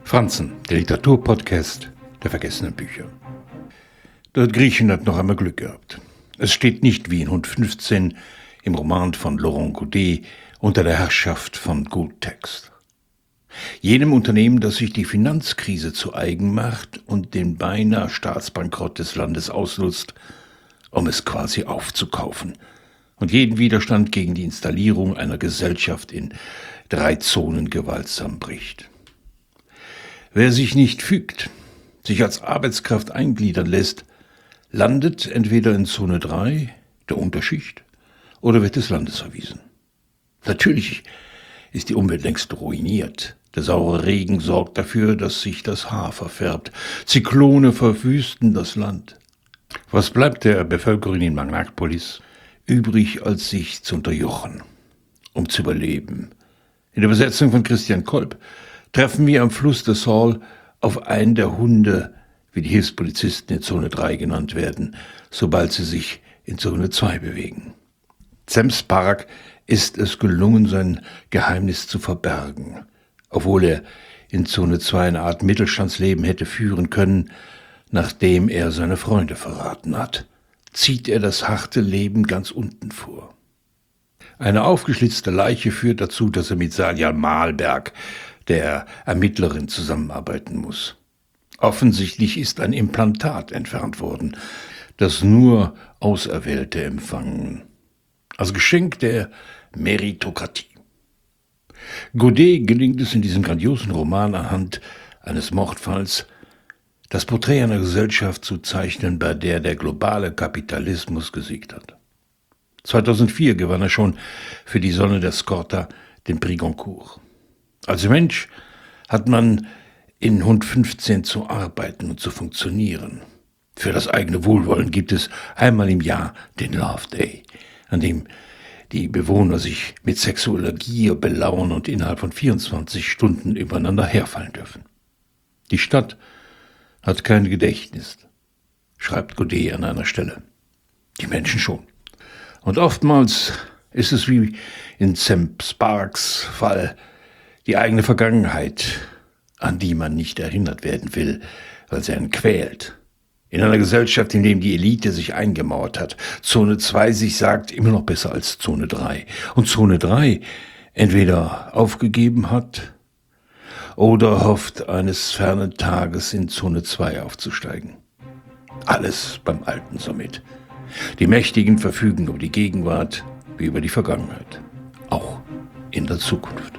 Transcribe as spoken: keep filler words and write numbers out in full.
Franzen, der Literaturpodcast der vergessenen Bücher. Da hat Griechenland noch einmal Glück gehabt. Es steht nicht wie in Hund fünfzehn im Roman von Laurent Godet unter der Herrschaft von Goldtext. Jenem Unternehmen, das sich die Finanzkrise zu eigen macht und den beinahe Staatsbankrott des Landes ausnutzt, um es quasi aufzukaufen und jeden Widerstand gegen die Installierung einer Gesellschaft in drei Zonen gewaltsam bricht. Wer sich nicht fügt, sich als Arbeitskraft eingliedern lässt, landet entweder in Zone drei, der Unterschicht, oder wird des Landes verwiesen. Natürlich ist die Umwelt längst ruiniert. Der saure Regen sorgt dafür, dass sich das Haar verfärbt. Zyklone verwüsten das Land. Was bleibt der Bevölkerung in Magnapolis übrig, als sich zu unterjochen, um zu überleben? In der Besetzung von Christian Kolb treffen wir am Fluss des Saul auf einen der Hunde, wie die Hilfspolizisten in Zone drei genannt werden, sobald sie sich in Zone zwei bewegen. Cem Spark ist es gelungen, sein Geheimnis zu verbergen. Obwohl er in Zone zwei eine Art Mittelstandsleben hätte führen können, nachdem er seine Freunde verraten hat, zieht er das harte Leben ganz unten vor. Eine aufgeschlitzte Leiche führt dazu, dass er mit Salja Malberg, der Ermittlerin, zusammenarbeiten muss. Offensichtlich ist ein Implantat entfernt worden, das nur Auserwählte empfangen. Als Geschenk der Meritokratie. Godet gelingt es in diesem grandiosen Roman anhand eines Mordfalls, das Porträt einer Gesellschaft zu zeichnen, bei der der globale Kapitalismus gesiegt hat. zweitausendvier gewann er schon für Die Sonne der Skorta den Prix Goncourt. Als Mensch hat man in Hund fünfzehn zu arbeiten und zu funktionieren. Für das eigene Wohlwollen gibt es einmal im Jahr den Love Day, an dem die Bewohner sich mit sexueller Gier belauern und innerhalb von vierundzwanzig Stunden übereinander herfallen dürfen. Die Stadt hat kein Gedächtnis, schreibt Godet an einer Stelle. Die Menschen schon. Und oftmals ist es wie in Cem Sparks Fall die eigene Vergangenheit, an die man nicht erinnert werden will, weil sie einen quält. In einer Gesellschaft, in der die Elite sich eingemauert hat, Zone zwei sich sagt, immer noch besser als Zone drei. Und Zone drei entweder aufgegeben hat oder hofft, eines fernen Tages in Zone zwei aufzusteigen. Alles beim Alten somit. Die Mächtigen verfügen über die Gegenwart wie über die Vergangenheit. Auch in der Zukunft.